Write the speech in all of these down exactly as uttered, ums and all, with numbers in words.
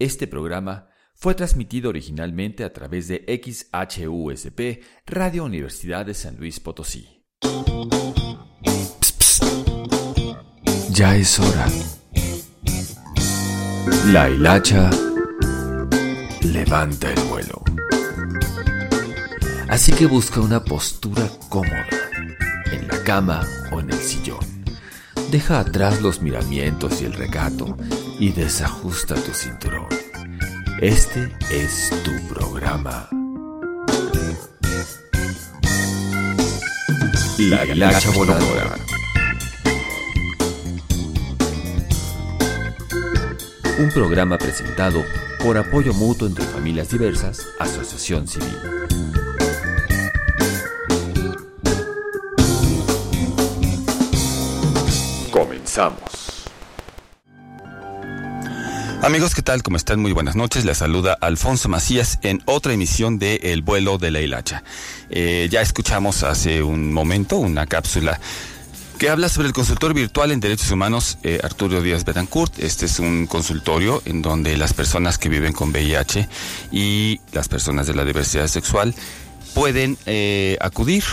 Este programa fue transmitido originalmente a través de X H U S P, Radio Universidad de San Luis Potosí. Psst, psst. Ya es hora. La hilacha levanta el vuelo. Así que busca una postura cómoda, en la cama o en el sillón. Deja atrás los miramientos y el recato y desajusta tu cinturón. Este es tu programa. La hilacha voladora. Un programa presentado por Apoyo Mutuo entre Familias Diversas, Asociación Civil. Comenzamos. Amigos, ¿qué tal? ¿Cómo están? Muy buenas noches. Les saluda Alfonso Macías en otra emisión de El Vuelo de la Hilacha. Eh, ya escuchamos hace un momento una cápsula que habla sobre el consultorio virtual en derechos humanos eh, Arturo Díaz Betancourt. Este es un consultorio en donde las personas que viven con V I H y las personas de la diversidad sexual pueden eh, acudir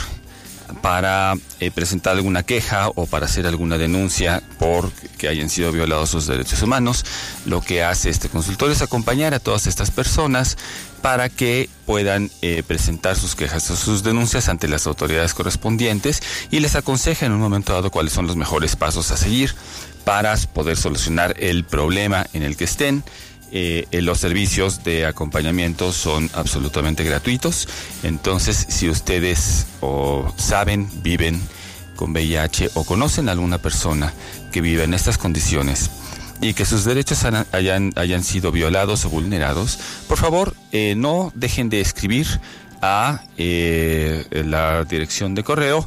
para eh, presentar alguna queja o para hacer alguna denuncia por que hayan sido violados sus derechos humanos. Lo que hace este consultorio es acompañar a todas estas personas para que puedan eh, presentar sus quejas o sus denuncias ante las autoridades correspondientes y les aconseja en un momento dado cuáles son los mejores pasos a seguir para poder solucionar el problema en el que estén. Eh, los servicios de acompañamiento son absolutamente gratuitos. Entonces, si ustedes o saben, viven con V I H o conocen a alguna persona que vive en estas condiciones y que sus derechos hayan, hayan sido violados o vulnerados, por favor, eh, no dejen de escribir a eh, la dirección de correo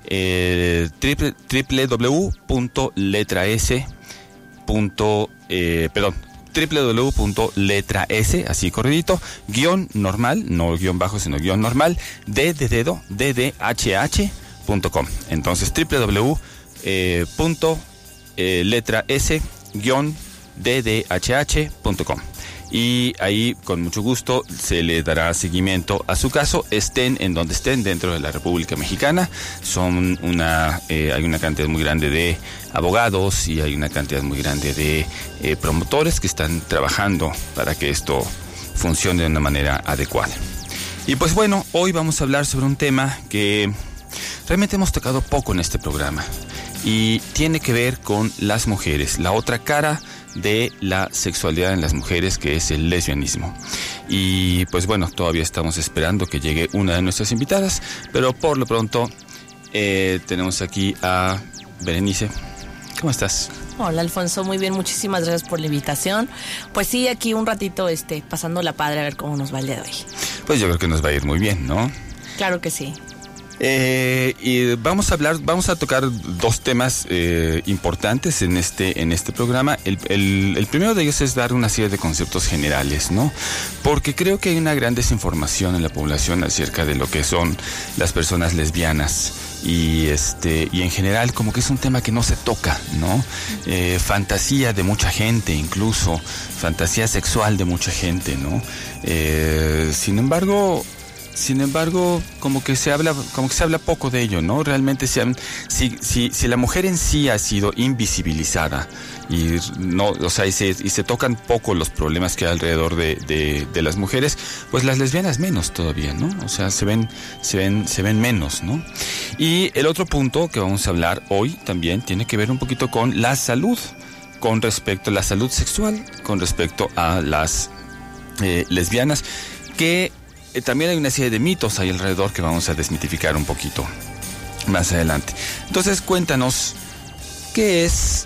eh, w w w punto letra s punto perdón w w w punto letra s, así corridito, guión normal, no guión bajo, sino guión normal, d de dedo, d d h h punto com. Entonces, w w w punto letra s, guión d d h h punto com. Y ahí, con mucho gusto, se le dará seguimiento a su caso, estén en donde estén dentro de la República Mexicana. Son una, eh, hay una cantidad muy grande de abogados y hay una cantidad muy grande de eh, promotores que están trabajando para que esto funcione de una manera adecuada. Y pues bueno, hoy vamos a hablar sobre un tema que realmente hemos tocado poco en este programa y tiene que ver con las mujeres, la otra cara de la sexualidad en las mujeres, que es el lesbianismo. Y pues bueno, todavía estamos esperando que llegue una de nuestras invitadas, pero por lo pronto eh, tenemos aquí a Berenice. ¿Cómo estás? Hola, Alfonso, muy bien, muchísimas gracias por la invitación. Pues sí, aquí un ratito este, pasando la padre a ver cómo nos va el día de hoy. Pues yo creo que nos va a ir muy bien, ¿no? Claro que sí. Eh, y vamos a hablar, vamos a tocar dos temas eh, importantes en este en este programa. El, el, el primero de ellos es dar una serie de conceptos generales, ¿no? Porque creo que hay una gran desinformación en la población acerca de lo que son las personas lesbianas. Y este y en general como que es un tema que no se toca, ¿no? Eh, fantasía de mucha gente, incluso fantasía sexual de mucha gente, ¿no? Eh, sin embargo, sin embargo, como que se habla, como que se habla poco de ello, ¿no? Realmente si, si, si, si la mujer en sí ha sido invisibilizada y no, o sea, y se, y se tocan poco los problemas que hay alrededor de, de, de las mujeres, pues las lesbianas menos todavía, ¿no? O sea, se ven, se ven, se ven menos, ¿no? Y el otro punto que vamos a hablar hoy también tiene que ver un poquito con la salud, con respecto a la salud sexual, con respecto a las eh, lesbianas, que eh, también hay una serie de mitos ahí alrededor que vamos a desmitificar un poquito más adelante. Entonces, cuéntanos, ¿qué es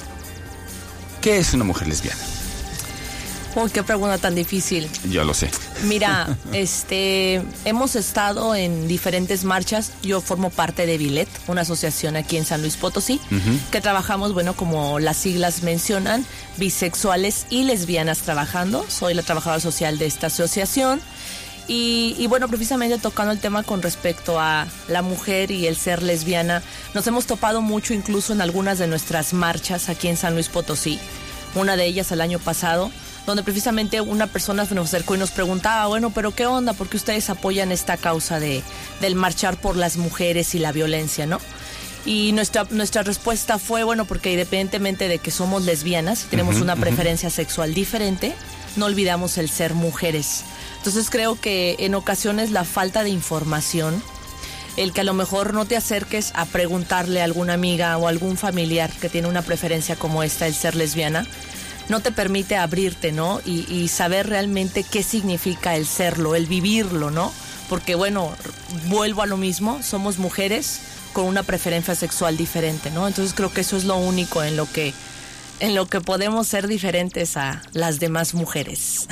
¿Qué es una mujer lesbiana? Uy, qué pregunta tan difícil. Yo lo sé. Mira, este, hemos estado en diferentes marchas. Yo formo parte de Bilet, una asociación aquí en San Luis Potosí, uh-huh. que trabajamos, bueno, como las siglas mencionan, bisexuales y lesbianas trabajando. Soy la trabajadora social de esta asociación. Y, y bueno, precisamente tocando el tema con respecto a la mujer y el ser lesbiana, nos hemos topado mucho incluso en algunas de nuestras marchas aquí en San Luis Potosí. Una de ellas el año pasado, donde precisamente una persona se nos acercó y nos preguntaba, bueno, pero ¿qué onda? ¿Por qué ustedes apoyan esta causa de del marchar por las mujeres y la violencia, no? Y nuestra nuestra respuesta fue, bueno, porque independientemente de que somos lesbianas y tenemos uh-huh, una uh-huh. preferencia sexual diferente, no olvidamos el ser mujeres. Entonces creo que en ocasiones la falta de información, el que a lo mejor no te acerques a preguntarle a alguna amiga o algún familiar que tiene una preferencia como esta, el ser lesbiana, no te permite abrirte, ¿no? Y, y saber realmente qué significa el serlo, el vivirlo, ¿no? Porque, bueno, vuelvo a lo mismo, somos mujeres con una preferencia sexual diferente, ¿no? Entonces creo que eso es lo único en lo que, en lo que podemos ser diferentes a las demás mujeres.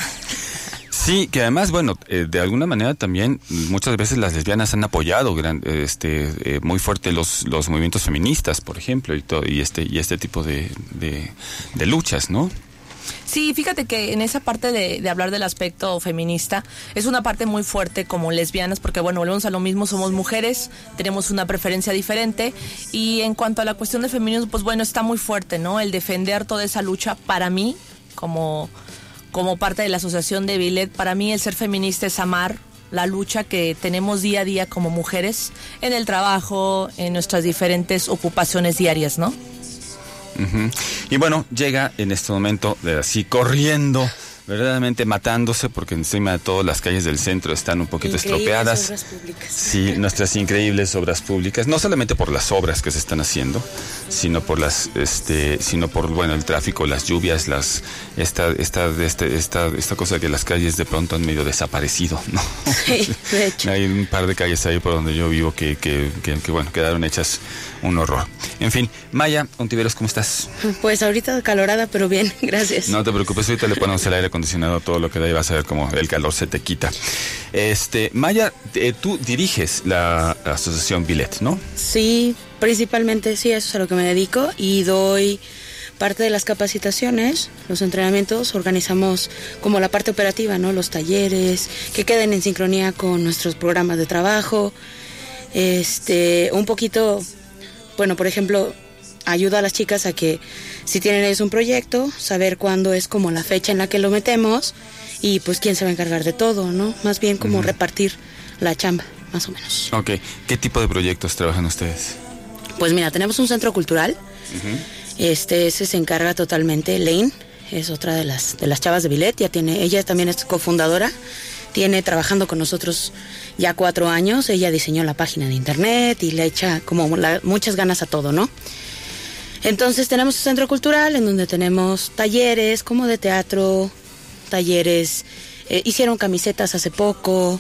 Sí, que además, bueno, eh, de alguna manera también muchas veces las lesbianas han apoyado gran, este eh, muy fuerte los los movimientos feministas, por ejemplo, y todo, y este y este tipo de, de, de luchas, ¿no? Sí, fíjate que en esa parte de, de hablar del aspecto feminista es una parte muy fuerte como lesbianas, porque bueno, volvemos a lo mismo, somos mujeres, tenemos una preferencia diferente, y en cuanto a la cuestión de feminismo, pues bueno, está muy fuerte, ¿no? El defender toda esa lucha, para mí, como, como parte de la asociación de Bilet, para mí el ser feminista es amar la lucha que tenemos día a día como mujeres en el trabajo, en nuestras diferentes ocupaciones diarias, ¿no? Uh-huh. Y bueno, llega en este momento eh, así corriendo, verdaderamente matándose, porque encima de todo las calles del centro están un poquito increíbles estropeadas. Obras públicas. Sí, nuestras increíbles obras públicas, no solamente por las obras que se están haciendo, sino por las, este, sino por bueno el tráfico, las lluvias, las, esta, esta, este, esta, esta cosa que las calles de pronto han medio desaparecido, ¿no? Sí, de hecho. Hay un par de calles ahí por donde yo vivo que, que, que, que bueno, quedaron hechas un horror. En fin, Maya Ontiveros, ¿cómo estás? Pues ahorita calorada, pero bien, gracias. No te preocupes, ahorita le ponemos el aire acondicionado, todo lo que da y vas a ver cómo el calor se te quita. Este, Maya, eh, tú diriges la asociación Bilet, ¿no? Sí, principalmente sí, eso es a lo que me dedico y doy parte de las capacitaciones, los entrenamientos, organizamos como la parte operativa, ¿no? Los talleres, que queden en sincronía con nuestros programas de trabajo, este, un poquito, bueno, por ejemplo, ayuda a las chicas a que si tienen ellos un proyecto, saber cuándo es como la fecha en la que lo metemos y pues quién se va a encargar de todo, ¿no? Más bien como uh-huh. repartir la chamba, más o menos. Ok, ¿qué tipo de proyectos trabajan ustedes? Pues mira, tenemos un centro cultural, uh-huh. este ese se encarga totalmente, Lane, es otra de las de las chavas de Bilet, ya tiene, ella también es cofundadora, tiene trabajando con nosotros ya cuatro años, ella diseñó la página de internet y le echa como la, muchas ganas a todo, ¿no? Entonces tenemos un centro cultural en donde tenemos talleres como de teatro, talleres, eh, hicieron camisetas hace poco,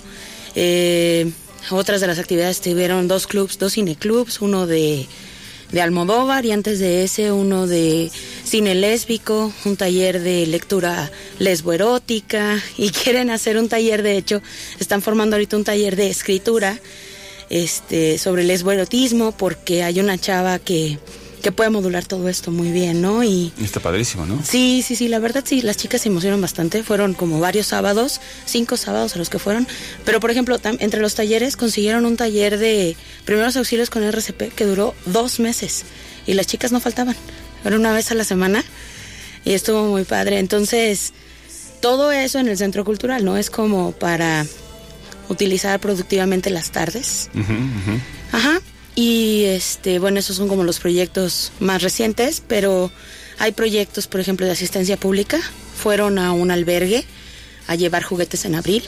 eh, otras de las actividades tuvieron dos clubs, dos cineclubs, uno de, de Almodóvar y antes de ese uno de cine lésbico, un taller de lectura lesboerótica y quieren hacer un taller, de hecho, están formando ahorita un taller de escritura este, sobre lesboerotismo porque hay una chava que... que puede modular todo esto muy bien, ¿no? Y está padrísimo, ¿no? Sí, sí, sí, la verdad sí, las chicas se emocionan bastante, fueron como varios sábados, cinco sábados a los que fueron, pero por ejemplo, tam- entre los talleres consiguieron un taller de primeros auxilios con R C P que duró dos meses y las chicas no faltaban, era una vez a la semana y estuvo muy padre, entonces todo eso en el centro cultural, ¿no? Es como para utilizar productivamente las tardes. Uh-huh, uh-huh. Ajá. Y este, bueno, esos son como los proyectos más recientes, pero hay proyectos, por ejemplo, de asistencia pública. Fueron a un albergue a llevar juguetes en abril.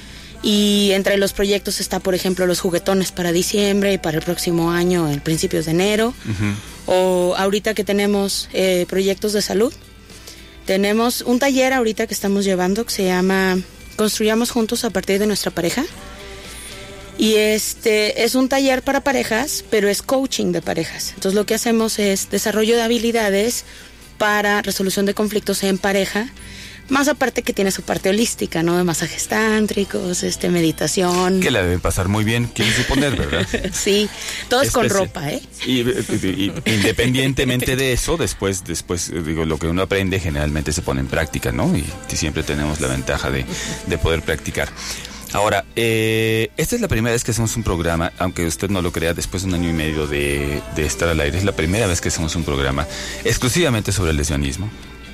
Y entre los proyectos está, por ejemplo, los juguetones para diciembre y para el próximo año, en principios de enero. Uh-huh. O ahorita que tenemos eh, proyectos de salud. Tenemos un taller ahorita que estamos llevando que se llama Construyamos Juntos a partir de nuestra pareja. Y este es un taller para parejas, pero es coaching de parejas. Entonces lo que hacemos es desarrollo de habilidades para resolución de conflictos en pareja, más aparte que tiene su parte holística, ¿no? De masajes tántricos, este, meditación. Que la deben pasar muy bien, quiero suponer, ¿verdad? Sí, todo es con ropa, ¿eh? Y, y, y independientemente de eso, después, después, digo, lo que uno aprende generalmente se pone en práctica, ¿no? Y siempre tenemos la ventaja de, de poder practicar. Ahora, eh, esta es la primera vez que hacemos un programa, aunque usted no lo crea, después de un año y medio de, de estar al aire, es la primera vez que hacemos un programa exclusivamente sobre el lesbianismo.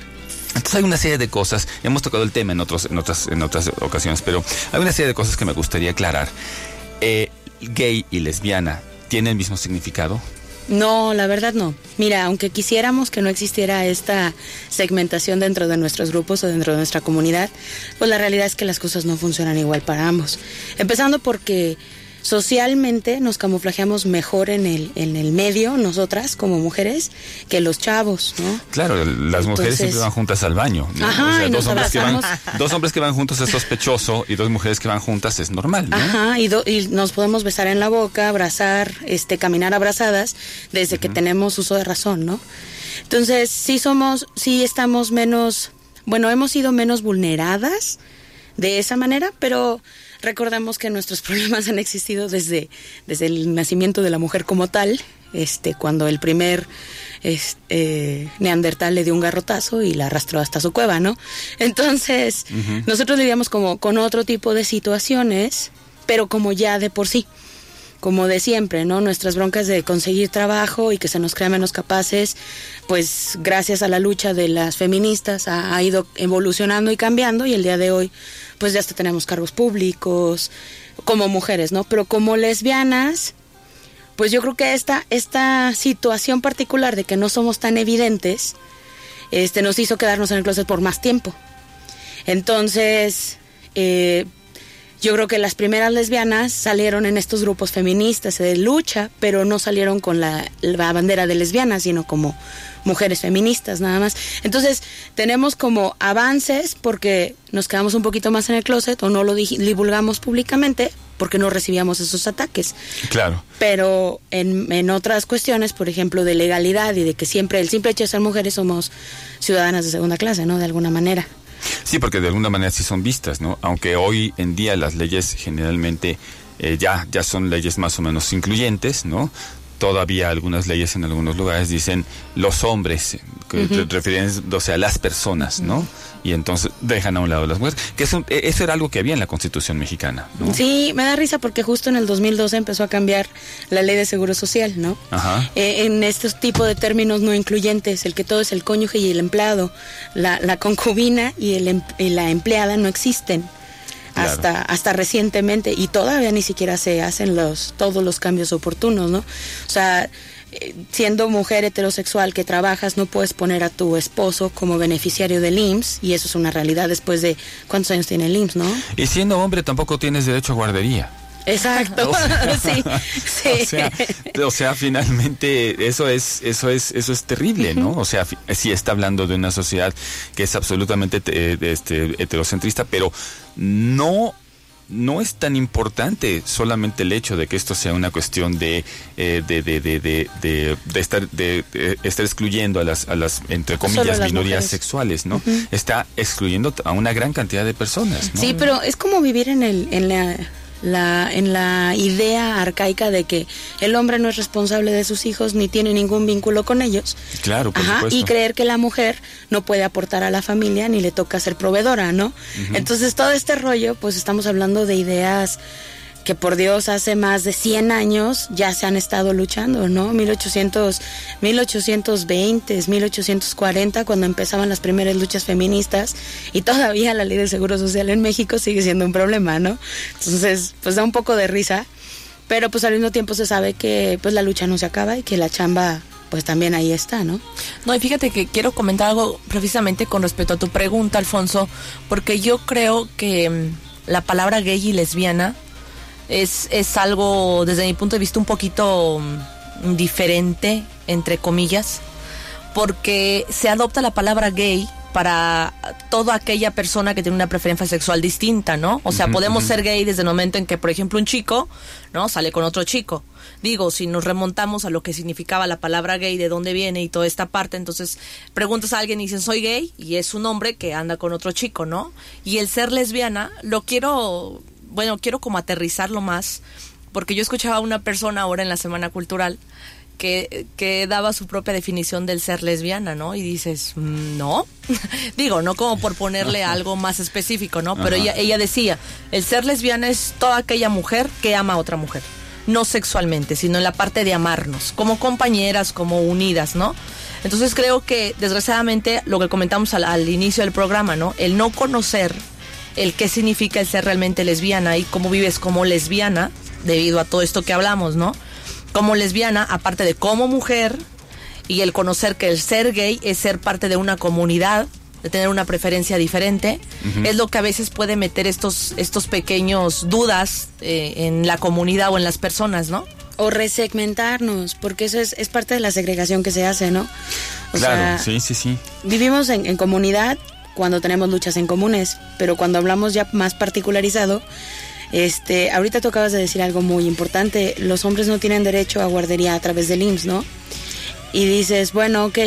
Entonces hay una serie de cosas, hemos tocado el tema en, otros, en, otras, en otras ocasiones, pero hay una serie de cosas que me gustaría aclarar. Eh, ¿Gay y lesbiana tienen el mismo significado? No, la verdad no. Mira, aunque quisiéramos que no existiera esta segmentación dentro de nuestros grupos o dentro de nuestra comunidad, pues la realidad es que las cosas no funcionan igual para ambos. Empezando porque socialmente nos camuflajeamos mejor en el en el medio, nosotras como mujeres, que los chavos, ¿no? Claro, las Entonces, mujeres siempre van juntas al baño, ¿no? Ajá, o sea, y dos, nos hombres que van, abrazamos. dos hombres que van juntos es sospechoso y dos mujeres que van juntas es normal, ¿no? Ajá, y, do, y nos podemos besar en la boca, abrazar, este, caminar abrazadas desde uh-huh. que tenemos uso de razón, ¿no? Entonces, sí somos, sí estamos menos, bueno, hemos sido menos vulneradas de esa manera, pero recordemos que nuestros problemas han existido desde, desde el nacimiento de la mujer como tal, este, cuando el primer este, eh, neandertal le dio un garrotazo y la arrastró hasta su cueva, ¿no? Entonces, uh-huh. nosotros lidiamos como con otro tipo de situaciones, pero como ya de por sí, como de siempre, ¿no? Nuestras broncas de conseguir trabajo y que se nos crea menos capaces, pues gracias a la lucha de las feministas ha, ha ido evolucionando y cambiando, y el día de hoy pues ya hasta tenemos cargos públicos como mujeres, ¿no? Pero como lesbianas, pues yo creo que esta, esta situación particular de que no somos tan evidentes, este, nos hizo quedarnos en el closet por más tiempo. Entonces, eh, yo creo que las primeras lesbianas salieron en estos grupos feministas de lucha, pero no salieron con la, la bandera de lesbianas, sino como mujeres feministas nada más. Entonces tenemos como avances porque nos quedamos un poquito más en el closet o no lo divulgamos públicamente porque no recibíamos esos ataques. Claro. Pero en, en otras cuestiones, por ejemplo, de legalidad y de que siempre, el simple hecho de ser mujeres, somos ciudadanas de segunda clase, ¿no? De alguna manera. Sí, porque de alguna manera sí son vistas, ¿no? Aunque hoy en día las leyes generalmente eh, ya, ya son leyes más o menos incluyentes, ¿no? Todavía algunas leyes en algunos lugares dicen los hombres, que uh-huh. refiriéndose a las personas, ¿no? Y entonces dejan a un lado las mujeres, que eso, eso era algo que había en la Constitución mexicana, ¿no? Sí, me da risa porque justo en el dos mil doce empezó a cambiar la ley de seguro social, ¿no? Ajá. Eh, en estos tipos de términos no incluyentes, el que todo es el cónyuge y el empleado, la, la concubina y, el, y la empleada no existen. Claro. Hasta hasta recientemente, y todavía ni siquiera se hacen los todos los cambios oportunos, ¿no? O sea, eh, siendo mujer heterosexual que trabajas, no puedes poner a tu esposo como beneficiario del I M S S, y eso es una realidad después de cuántos años tiene el I M S S, ¿no? Y siendo hombre tampoco tienes derecho a guardería. Exacto. O sea, sí, sí. O sea, o sea, finalmente eso es eso es eso es terrible, ¿no? O sea, sí está hablando de una sociedad que es absolutamente eh, este heterocentrista, pero no no es tan importante solamente el hecho de que esto sea una cuestión de eh, de, de, de, de, de, de estar de, de estar excluyendo a las a las entre comillas minorías mujeres. Sexuales, ¿no? Uh-huh. Está excluyendo a una gran cantidad de personas, ¿no? Sí, pero es como vivir en el en la La, en la idea arcaica de que el hombre no es responsable de sus hijos ni tiene ningún vínculo con ellos. Claro, por Ajá, supuesto. y creer que la mujer no puede aportar a la familia ni le toca ser proveedora, ¿no? Uh-huh. Entonces todo este rollo, pues estamos hablando de ideas que por Dios hace más de cien años ya se han estado luchando, ¿no? mil ochocientos, mil ochocientos veinte, mil ochocientos cuarenta, cuando empezaban las primeras luchas feministas, y todavía la ley del Seguro Social en México sigue siendo un problema, ¿no? Entonces, pues da un poco de risa, pero pues al mismo tiempo se sabe que pues la lucha no se acaba y que la chamba pues también ahí está, ¿no? No, y fíjate que quiero comentar algo precisamente con respecto a tu pregunta, Alfonso, porque yo creo que mmm, la palabra gay y lesbiana Es, es algo, desde mi punto de vista, un poquito um, diferente, entre comillas, porque se adopta la palabra gay para toda aquella persona que tiene una preferencia sexual distinta, ¿no? O sea, uh-huh, podemos uh-huh. ser gay desde el momento en que, por ejemplo, un chico, ¿no? Sale con otro chico. Digo, si nos remontamos a lo que significaba la palabra gay, de dónde viene y toda esta parte, entonces preguntas a alguien y dicen, soy gay, y es un hombre que anda con otro chico, ¿no? Y el ser lesbiana, lo quiero... Bueno, quiero como aterrizarlo más, porque yo escuchaba a una persona ahora en la Semana Cultural que, que daba su propia definición del ser lesbiana, ¿no? Y dices, no, digo, no como por ponerle algo más específico, ¿no? Pero ella, ella decía, el ser lesbiana es toda aquella mujer que ama a otra mujer. no sexualmente, sino en la parte de amarnos, como compañeras, como unidas, ¿no? Entonces creo que, desgraciadamente, lo que comentamos al, al inicio del programa, ¿no? El no conocer el qué significa el ser realmente lesbiana y cómo vives como lesbiana, debido a todo esto que hablamos, ¿no? Como lesbiana, aparte de como mujer, y el conocer que el ser gay es ser parte de una comunidad, de tener una preferencia diferente, uh-huh. es lo que a veces puede meter estos, estos pequeños dudas eh, en la comunidad o en las personas, ¿no? O resegmentarnos, porque eso es, es parte de la segregación que se hace, ¿no? O claro, sea, sí, sí, sí. Vivimos en, en comunidad cuando tenemos luchas en comunes, pero cuando hablamos ya más particularizado, este, ahorita tú acabas de decir algo muy importante, los hombres no tienen derecho a guardería a través del I M S S, ¿no? Y dices, bueno, ok,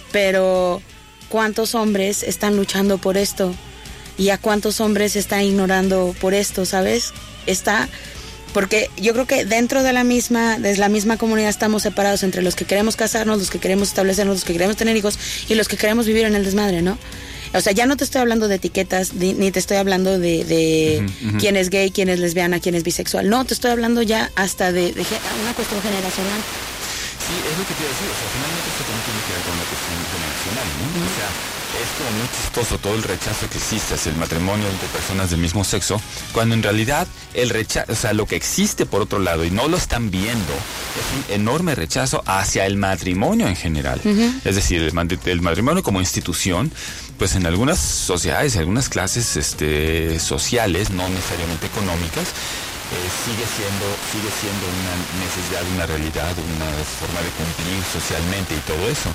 pero ¿cuántos hombres están luchando por esto? ¿Y a cuántos hombres están ignorando por esto, sabes? Está, porque yo creo que dentro de la misma, de la misma comunidad estamos separados entre los que queremos casarnos, los que queremos establecernos, los que queremos tener hijos y los que queremos vivir en el desmadre, ¿no? O sea, ya no te estoy hablando de etiquetas, ni, ni te estoy hablando de, de uh-huh, uh-huh. quién es gay, quién es lesbiana, quién es bisexual. No, te estoy hablando ya hasta de, de una cuestión generacional. Sí, es lo que quiero decir, o sea, finalmente esto también tiene que ver con una cuestión generacional, ¿no? Uh-huh. O sea, es como muy chistoso todo el rechazo que existe hacia el matrimonio entre personas del mismo sexo, cuando en realidad el rechazo, o sea, lo que existe por otro lado y no lo están viendo, es un enorme rechazo hacia el matrimonio en general. Uh-huh. Es decir, el, el matrimonio como institución, pues en algunas sociedades, en algunas clases este, sociales, no necesariamente económicas, Eh, sigue siendo sigue siendo una necesidad, una realidad, una forma de cumplir socialmente y todo eso.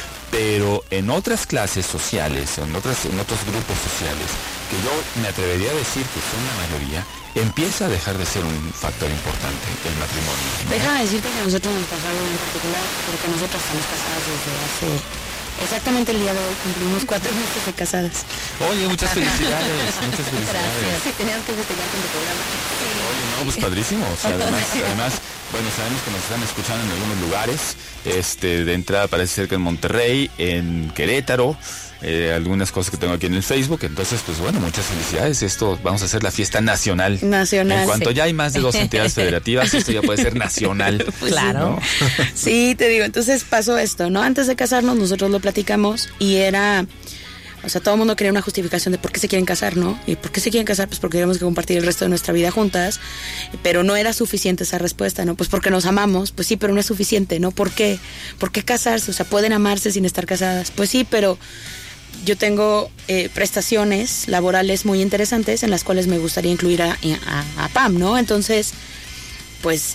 Pero en otras clases sociales, en otras en otros grupos sociales, que yo me atrevería a decir que son la mayoría, empieza a dejar de ser un factor importante el matrimonio, ¿no? Déjame decirte que a nosotros nos pasó algo en particular, porque nosotros estamos casadas desde hace... Exactamente el día de hoy cumplimos cuatro meses de casadas. Oye, muchas felicidades, muchas felicidades. Gracias. Sí, teníamos que festejar con tu programa. Oye, no, pues padrísimo. O sea, además, además, bueno, sabemos que nos están escuchando en algunos lugares. Este, de entrada parece ser que en Monterrey, en Querétaro, eh, algunas cosas que tengo aquí en el Facebook. Entonces, pues bueno, muchas felicidades. Esto, vamos a hacer la fiesta nacional. Nacional. En cuanto sí. ya hay más de dos entidades federativas, esto ya puede ser nacional. Pues claro. ¿No? Sí, te digo, entonces pasó esto, ¿no? Antes de casarnos, nosotros lo platicamos y era... O sea, todo el mundo quería una justificación de por qué se quieren casar, ¿no? ¿Y por qué se quieren casar? Pues porque queremos que compartir el resto de nuestra vida juntas. Pero no era suficiente esa respuesta, ¿no? Pues porque nos amamos. Pues sí, pero no es suficiente, ¿no? ¿Por qué? ¿Por qué casarse? O sea, pueden amarse sin estar casadas. Pues sí, pero yo tengo eh, prestaciones laborales muy interesantes en las cuales me gustaría incluir a, a, a Pam, ¿no? Entonces, pues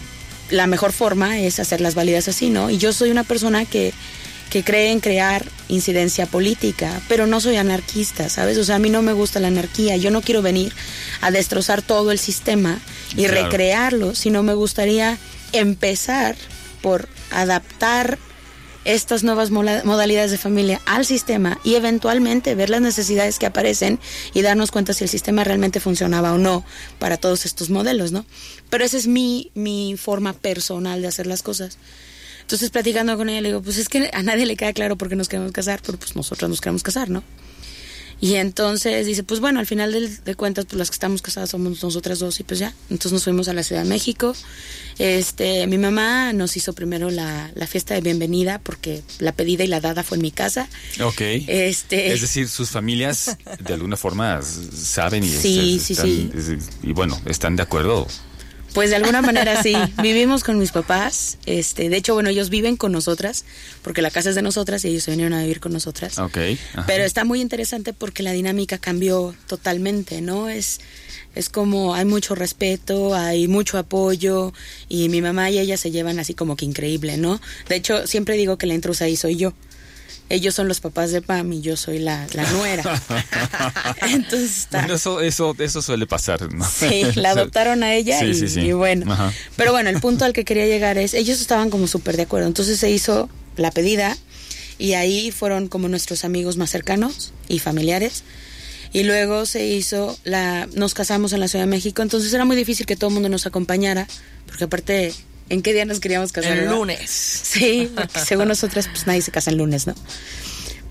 la mejor forma es hacerlas válidas así, ¿no? Y yo soy una persona que... que cree en crear incidencia política, pero no soy anarquista, ¿sabes? O sea, a mí no me gusta la anarquía, yo no quiero venir a destrozar todo el sistema y claro. recrearlo, sino me gustaría empezar por adaptar estas nuevas modalidades de familia al sistema y eventualmente ver las necesidades que aparecen y darnos cuenta si el sistema realmente funcionaba o no para todos estos modelos, ¿no? Pero esa es mi, mi forma personal de hacer las cosas. Entonces, platicando con ella, le digo, pues es que a nadie le queda claro por qué nos queremos casar, pero pues nosotros nos queremos casar, ¿no? Y entonces dice, pues bueno, al final de, de cuentas, pues las que estamos casadas somos nosotras dos y pues ya. Entonces nos fuimos a la Ciudad de México. Este, mi mamá nos hizo primero la, la fiesta de bienvenida porque la pedida y la dada fue en mi casa. Ok. Este, es decir, sus familias de alguna forma saben y, sí, es, sí, están, sí. Es, y bueno, están de acuerdo. Pues de alguna manera sí, vivimos con mis papás, este, de hecho, bueno, ellos viven con nosotras, porque la casa es de nosotras y ellos se vinieron a vivir con nosotras. Okay, ajá. Pero está muy interesante porque la dinámica cambió totalmente, ¿no? Es, es como, hay mucho respeto, hay mucho apoyo, y mi mamá y ella se llevan así como que increíble, ¿no? De hecho, siempre digo que la intrusa ahí soy yo. Ellos son los papás de Pam y yo soy la, la nuera. Entonces está... Bueno, eso, eso, eso suele pasar, ¿no? Sí, la adoptaron a ella sí, y, sí, sí. y bueno. Ajá. Pero bueno, el punto al que quería llegar es, ellos estaban como súper de acuerdo. Entonces se hizo la pedida y ahí fueron como nuestros amigos más cercanos y familiares. Y luego se hizo la... Nos casamos en la Ciudad de México, entonces era muy difícil que todo el mundo nos acompañara, porque aparte... ¿En qué día nos queríamos casar? El ¿verdad? lunes. Sí, porque según nosotras, pues nadie se casa el lunes, ¿no?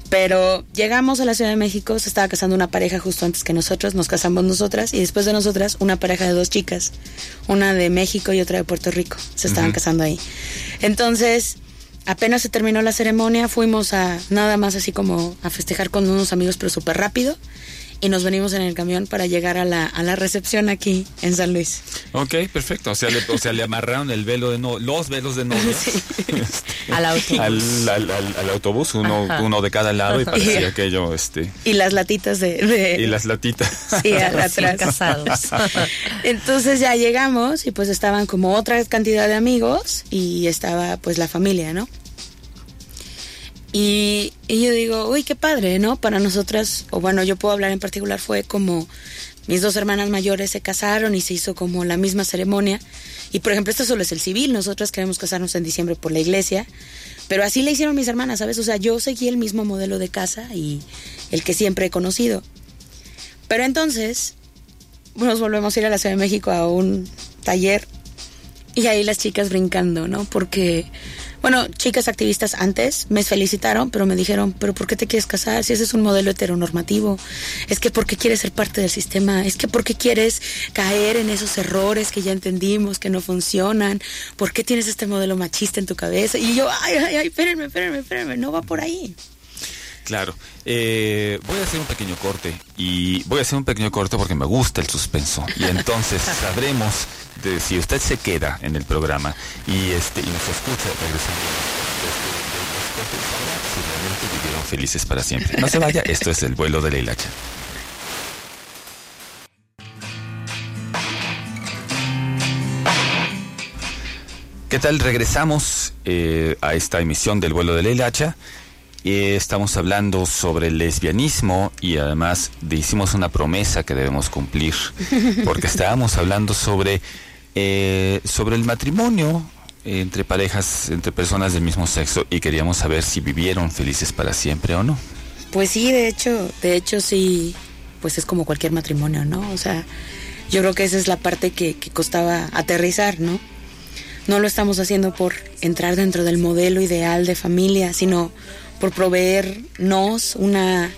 Pero llegamos a la Ciudad de México, se estaba casando una pareja justo antes que nosotros, nos casamos nosotras y después de nosotras una pareja de dos chicas, una de México y otra de Puerto Rico, se estaban uh-huh. casando ahí. Entonces, apenas se terminó la ceremonia, fuimos a nada más así como a festejar con unos amigos, pero súper rápido. Y nos venimos en el camión para llegar a la, a la recepción aquí en San Luis. Ok, perfecto. O sea, le, o sea, le amarraron el velo de no, los velos de novia sí. al autobús. Al, al, al, al autobús, uno, uno de cada lado y parecía y, aquello, este. Y las latitas de, de y las latitas. Sí, atrás. Casados. Entonces ya llegamos y pues estaban como otra cantidad de amigos y estaba pues la familia, ¿no? Y, y yo digo, uy, qué padre, ¿no? Para nosotras, o bueno, yo puedo hablar en particular, fue como mis dos hermanas mayores se casaron y se hizo como la misma ceremonia. Y por ejemplo, esto solo es el civil, nosotras queremos casarnos en diciembre por la iglesia, pero así le hicieron mis hermanas, ¿sabes? O sea, yo seguí el mismo modelo de casa y el que siempre he conocido. Pero entonces, nos volvemos a ir a la Ciudad de México a un taller y ahí las chicas brincando, ¿no? Porque... Bueno, chicas activistas antes me felicitaron, pero me dijeron, ¿pero por qué te quieres casar? Si ese es un modelo heteronormativo. Es que ¿por qué quieres ser parte del sistema? Es que ¿por qué quieres caer en esos errores que ya entendimos, que no funcionan? ¿Por qué tienes este modelo machista en tu cabeza? Y yo, ay, ay, ay, espérenme, espérenme, espérenme, no va por ahí. Claro. Eh, voy a hacer un pequeño corte y voy a hacer un pequeño corte porque me gusta el suspenso y entonces sabremos de si usted se queda en el programa y este y nos escucha regresando si realmente vivieron felices para siempre. No se vaya, esto es El Vuelo de la Hilacha. ¿Qué tal? Regresamos eh, a esta emisión del Vuelo de la Hilacha. Eh, estamos hablando sobre el lesbianismo y además de, hicimos una promesa que debemos cumplir porque estábamos hablando sobre eh, sobre el matrimonio entre parejas, entre personas del mismo sexo y queríamos saber si vivieron felices para siempre o no. Pues sí, de hecho, de hecho sí, pues es como cualquier matrimonio, ¿no? O sea, yo creo que esa es la parte que, que costaba aterrizar, ¿no? No lo estamos haciendo por entrar dentro del modelo ideal de familia, sino por proveernos una,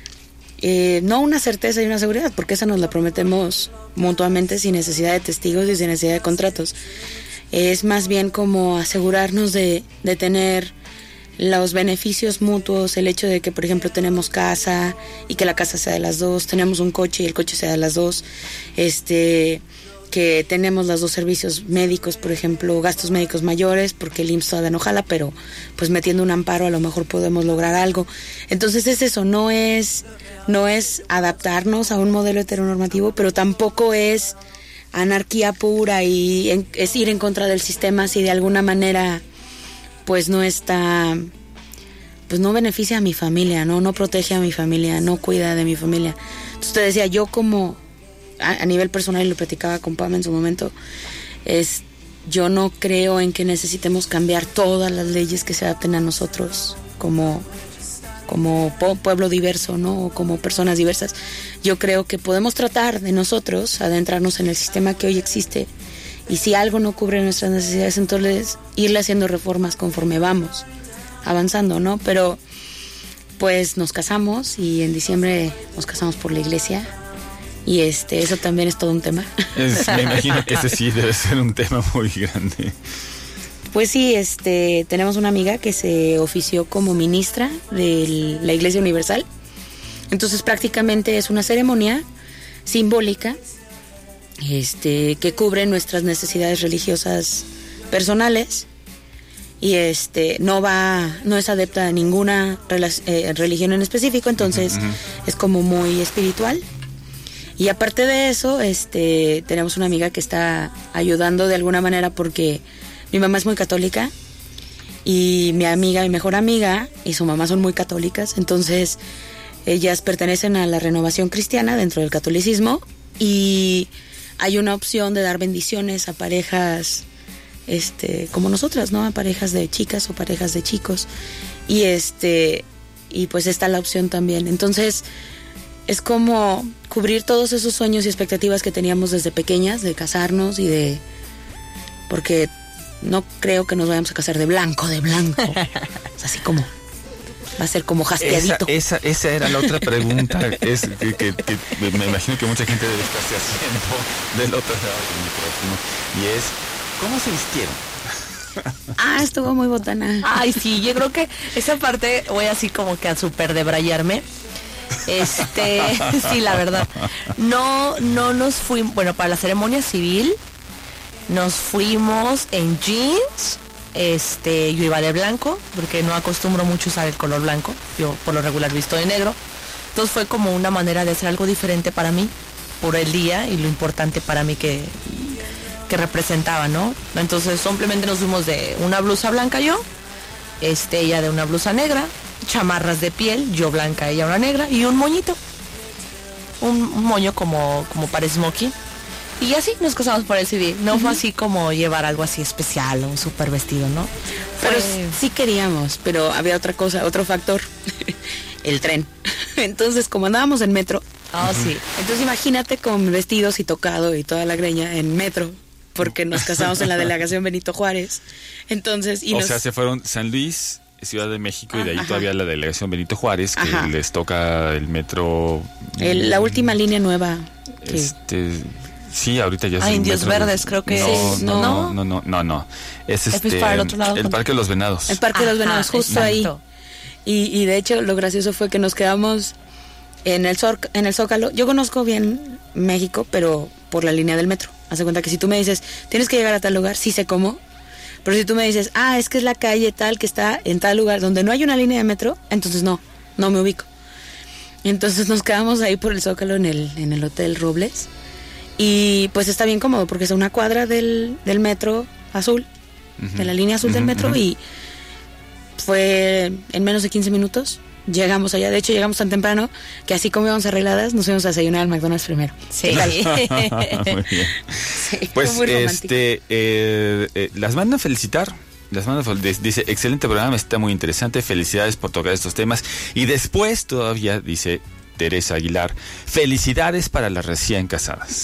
eh, no una certeza y una seguridad, porque esa nos la prometemos mutuamente sin necesidad de testigos y sin necesidad de contratos. Es más bien como asegurarnos de, de tener los beneficios mutuos, el hecho de que, por ejemplo, tenemos casa y que la casa sea de las dos, tenemos un coche y el coche sea de las dos, este... que tenemos los dos servicios médicos, por ejemplo, gastos médicos mayores, porque el I M S S todavía no jala, pero pues metiendo un amparo a lo mejor podemos lograr algo. Entonces es eso, no es, no es adaptarnos a un modelo heteronormativo, pero tampoco es anarquía pura y en, es ir en contra del sistema si de alguna manera pues no está, pues no beneficia a mi familia, no, no protege a mi familia, no cuida de mi familia. Entonces te decía, yo como a nivel personal, y lo platicaba con Pam en su momento, es yo no creo en que necesitemos cambiar todas las leyes que se adapten a nosotros como, como pueblo diverso, ¿no? O como personas diversas. Yo creo que podemos tratar de nosotros adentrarnos en el sistema que hoy existe y si algo no cubre nuestras necesidades, entonces irle haciendo reformas conforme vamos avanzando, ¿no? Pero pues nos casamos y en diciembre nos casamos por la iglesia. Y este, eso también es todo un tema. Es, me imagino que ese sí debe ser un tema muy grande. Pues sí, este, tenemos una amiga que se ofició como ministra de la Iglesia Universal. Entonces prácticamente es una ceremonia simbólica este, que cubre nuestras necesidades religiosas personales. Y este no va, no es adepta a ninguna rela- eh, religión en específico, entonces uh-huh, uh-huh. es como muy espiritual. Y aparte de eso, este, tenemos una amiga que está ayudando de alguna manera porque mi mamá es muy católica y mi amiga, mi mejor amiga y su mamá son muy católicas, entonces ellas pertenecen a la renovación cristiana dentro del catolicismo y hay una opción de dar bendiciones a parejas este, como nosotras, ¿no? A parejas de chicas o parejas de chicos y este y pues está la opción también. Entonces es como cubrir todos esos sueños y expectativas que teníamos desde pequeñas, de casarnos y de... Porque no creo que nos vayamos a casar de blanco, de blanco. Es así como... va a ser como jaspeadito. Esa, esa, esa era la otra pregunta, es que, que, que me imagino que mucha gente debe estarse haciendo del otro lado del micrófono, y es, ¿cómo se vistieron? Ah, estuvo muy botana. Ay, sí, yo creo que esa parte voy así como que a súper debrayarme. Este, sí, la verdad. No, no nos fuimos, bueno, para la ceremonia civil nos fuimos en jeans. Este, yo iba de blanco, porque no acostumbro mucho usar el color blanco. Yo por lo regular visto de negro. Entonces fue como una manera de hacer algo diferente para mí, por el día y lo importante para mí que... que representaba, ¿no? Entonces simplemente nos fuimos de una blusa blanca yo, este, ella de una blusa negra, chamarras de piel, yo blanca, ella una negra, y un moñito. Un, un moño como, como para smoky. Y así nos casamos por el civil. No uh-huh. fue así como llevar algo así especial o un súper vestido, ¿no? Pero Fue... sí queríamos, pero había otra cosa, otro factor. El tren. Entonces, como andábamos en metro. Oh, uh-huh. sí. Entonces imagínate con vestidos y tocado y toda la greña en metro, porque nos casamos en la delegación Benito Juárez. Entonces, y o nos... sea, se fueron San Luis, Ciudad de México, ah, y de ahí ajá. todavía la delegación Benito Juárez, que ajá. les toca el metro... El, la última línea nueva. Este... Sí. Sí, ahorita ya es ah, el Indios metro Verdes, de... creo que no, es. No, no, no, no, no, no. Es este... Es para el otro lado. El Parque de los Venados. El Parque de los Venados, justo exacto. ahí. Y, y de hecho, lo gracioso fue que nos quedamos en el, Zor- en el Zócalo. Yo conozco bien México, pero por la línea del metro. Haz de cuenta que si tú me dices, tienes que llegar a tal lugar, sí sé cómo. Pero si tú me dices, ah, es que es la calle tal que está en tal lugar donde no hay una línea de metro, entonces no, no me ubico. Y entonces nos quedamos ahí por el Zócalo en el, en el Hotel Robles. Y pues está bien cómodo porque es una cuadra del, del metro azul, uh-huh. de la línea azul uh-huh, del metro, uh-huh. y fue en menos de quince minutos. Llegamos allá, de hecho llegamos tan temprano que así como íbamos arregladas, nos fuimos a desayunar al McDonald's primero. Sí. Muy bien. Sí, pues este, eh, eh, las mandan a felicitar. Las mandan a, dice, excelente programa, está muy interesante, felicidades por tocar estos temas. Y después todavía dice Teresa Aguilar, felicidades para las recién casadas.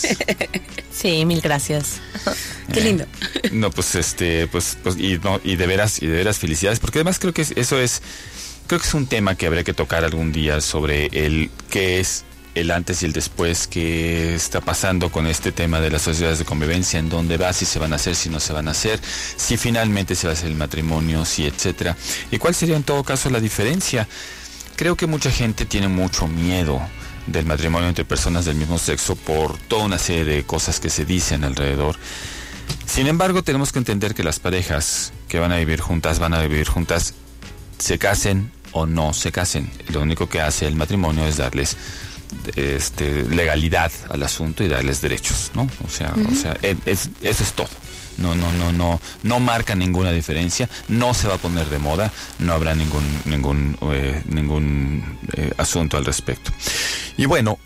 Sí, mil gracias. Qué lindo. Eh, no, pues este, pues, pues y no, y de veras, y de veras felicidades, porque además creo que eso es, creo que es un tema que habría que tocar algún día sobre el qué es el antes y el después que está pasando con este tema de las sociedades de convivencia, en dónde va, si se van a hacer, si no se van a hacer, si finalmente se va a hacer el matrimonio, si etcétera. Y cuál sería en todo caso la diferencia. Creo que mucha gente tiene mucho miedo del matrimonio entre personas del mismo sexo por toda una serie de cosas que se dicen alrededor. Sin embargo, tenemos que entender que las parejas que van a vivir juntas, van a vivir juntas, se casen o no se casen. Lo único que hace el matrimonio es darles este, legalidad al asunto y darles derechos, ¿no? O sea, uh-huh. o sea, es, eso es todo. No, no, no, no, no marca ninguna diferencia, no se va a poner de moda, no habrá ningún, ningún, eh, ningún eh, asunto al respecto. Y bueno,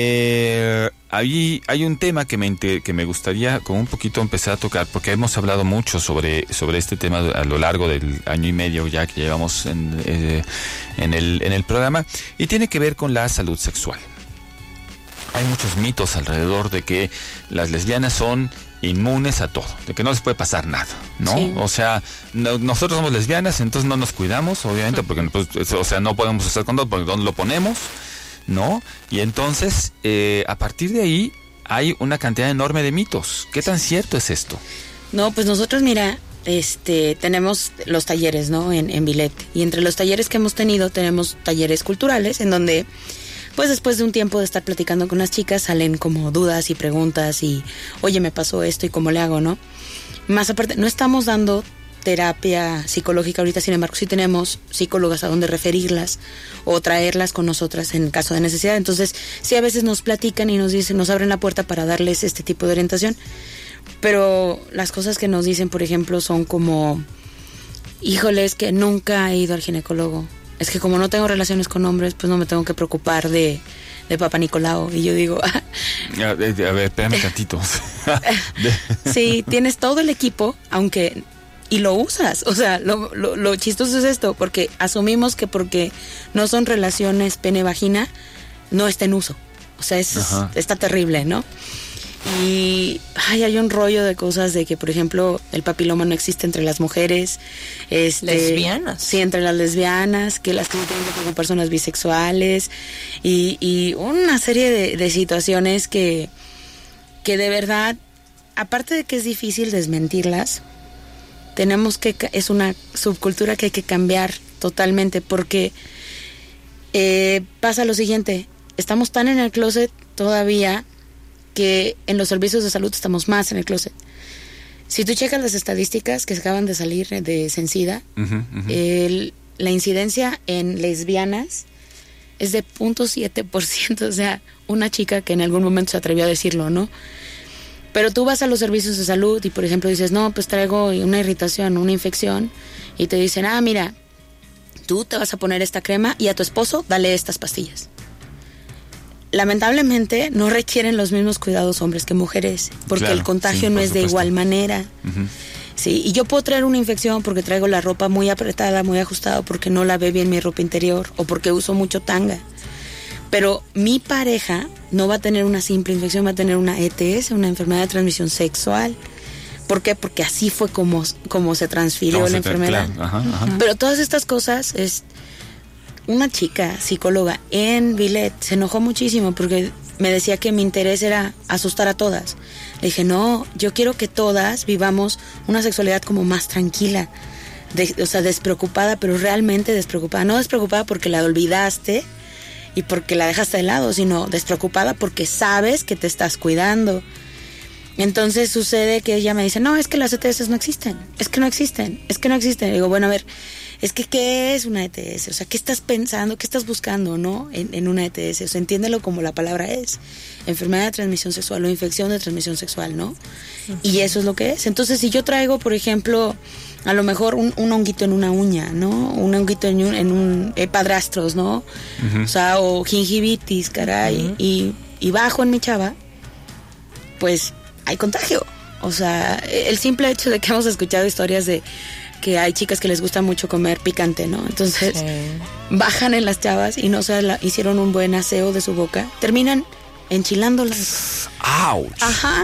eh, ahí hay un tema que me que me gustaría como un poquito empezar a tocar, porque hemos hablado mucho sobre sobre este tema a lo largo del año y medio ya que llevamos en, eh, en el en el programa, y tiene que ver con la salud sexual. Hay muchos mitos alrededor de que las lesbianas son inmunes a todo, de que no les puede pasar nada, ¿no? Sí. O sea, no, nosotros somos lesbianas, entonces no nos cuidamos, obviamente, porque pues, o sea, no podemos usar condón, porque ¿dónde lo ponemos? ¿No? Y entonces, eh, a partir de ahí, hay una cantidad enorme de mitos. ¿Qué tan cierto es esto? No, pues nosotros, mira, este, tenemos los talleres, ¿no? En, en Vilet. Y entre los talleres que hemos tenido, tenemos talleres culturales, en donde pues después de un tiempo de estar platicando con las chicas salen como dudas y preguntas y, oye, me pasó esto y cómo le hago, ¿no? Más aparte, no estamos dando terapia psicológica ahorita, sin embargo sí tenemos psicólogas a donde referirlas o traerlas con nosotras en caso de necesidad. Entonces sí, a veces nos platican y nos dicen, nos abren la puerta para darles este tipo de orientación, pero las cosas que nos dicen, por ejemplo, son como, híjole, es que nunca he ido al ginecólogo. Es que como no tengo relaciones con hombres, pues no me tengo que preocupar de, de Papá Nicolau. Y yo digo... a, a ver, espérame tantito. Sí, tienes todo el equipo, aunque... Y lo usas. O sea, lo, lo, lo chistoso es esto, porque asumimos que porque no son relaciones pene-vagina, no está en uso. O sea, es, está terrible, ¿no? Y ay, hay un rollo de cosas de que, por ejemplo, el papiloma no existe entre las mujeres. Este, lesbianas. Sí, entre las lesbianas, que las que tienen que como personas bisexuales. Y, y una serie de, de situaciones que, que de verdad, aparte de que es difícil desmentirlas, tenemos que, es una subcultura que hay que cambiar totalmente, porque eh, pasa lo siguiente, estamos tan en el closet todavía que en los servicios de salud estamos más en el closet. Si tú checas las estadísticas que acaban de salir de Cencida, uh-huh, uh-huh. El, la incidencia en lesbianas es de cero punto siete por ciento, o sea, una chica que en algún momento se atrevió a decirlo, ¿no? Pero tú vas a los servicios de salud y, por ejemplo, dices, no, pues traigo una irritación, una infección, y te dicen, ah, mira, tú te vas a poner esta crema y a tu esposo dale estas pastillas. Lamentablemente no requieren los mismos cuidados hombres que mujeres, porque claro, el contagio sí, no es de igual manera. Uh-huh. Sí, y yo puedo traer una infección porque traigo la ropa muy apretada, muy ajustada, porque no lavé bien mi ropa interior o porque uso mucho tanga. Pero mi pareja no va a tener una simple infección, va a tener una E T S, una enfermedad de transmisión sexual. ¿Por qué? Porque así fue como, como se transfirió la enfermedad. Claro. Ajá, ajá. Pero todas estas cosas es... Una chica psicóloga en Villette se enojó muchísimo porque me decía que mi interés era asustar a todas. Le dije, no, yo quiero que todas vivamos una sexualidad como más tranquila, de, o sea, despreocupada, pero realmente despreocupada. No despreocupada porque la olvidaste y porque la dejaste de lado, sino despreocupada porque sabes que te estás cuidando. Entonces sucede que ella me dice, no, es que las E T S no existen, es que no existen, es que no existen. Le digo, bueno, a ver, es que ¿qué es una E T S? O sea, ¿qué estás pensando, qué estás buscando, no? En, en una E T S, o sea, entiéndelo como la palabra es, enfermedad de transmisión sexual o infección de transmisión sexual, ¿no? Uh-huh. Y eso es lo que es. Entonces, si yo traigo, por ejemplo, a lo mejor un, un honguito en una uña, ¿no? Un honguito en un, en un eh, padrastros, ¿no? Uh-huh. O sea, o gingivitis, caray, uh-huh. y, y bajo en mi chava, pues hay contagio. O sea, el simple hecho de que hemos escuchado historias de que hay chicas que les gusta mucho comer picante, ¿no? Entonces, sí. Bajan en las chavas y no se la, hicieron un buen aseo de su boca, terminan enchilándolas. ¡Auch! Ajá.